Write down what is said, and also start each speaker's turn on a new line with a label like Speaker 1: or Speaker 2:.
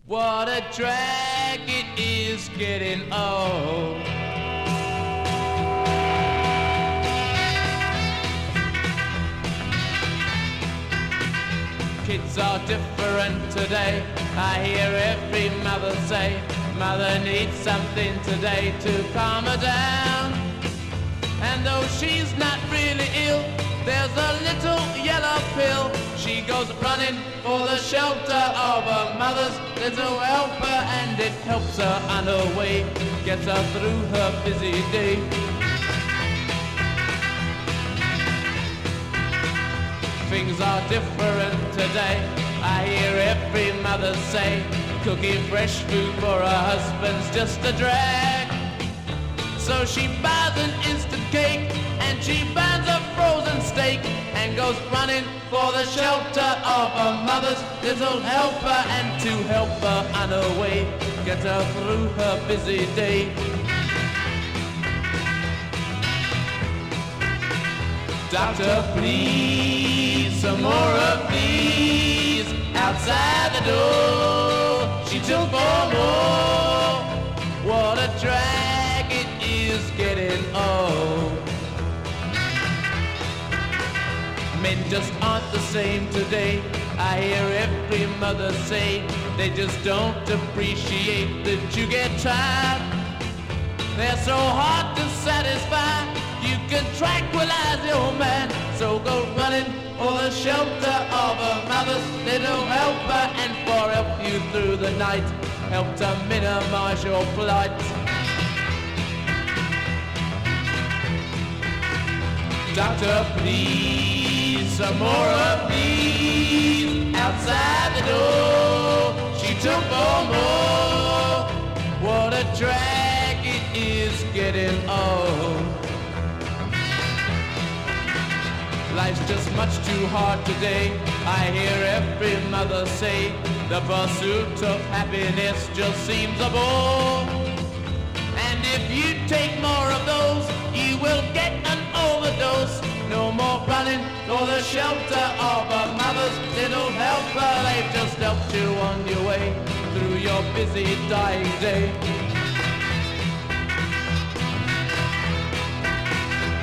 Speaker 1: What a drag it is getting old. Kids are different today. I hear every mother say, mother needs something today to calm her down. And though she's not really ill, there's a little yellow pill. She goes running for the shelter of her mother's little helper, and it helps her on her way, gets her through her busy day. Things are different today. I hear every mother say, cooking fresh food for her husband's just a drag. So she buys an instant cake and she burns a frozen steak and goes running for the shelter of her mother's little helper, and to help her on her way, get her through her busy day. Doctor, please, some more of these outside the door. She took for more. What a drag it is getting old. Men just aren't the same today. I hear every mother say they just don't appreciate that you get tired. They're so hard to satisfy. You can tranquilize your man, so go running for the shelter of a mother's little helper, and for help you through the night, help to minimize your plight. Doctor, please, some more of these outside the door. She took for more. What a drag it is getting old. Life's just much too hard today. I hear every mother say the pursuit of happiness just seems a bore. And if you take more of those, you will get an overdose. No more running for the shelter of a mother's little helper. They've just helped you on your way through your busy dying day.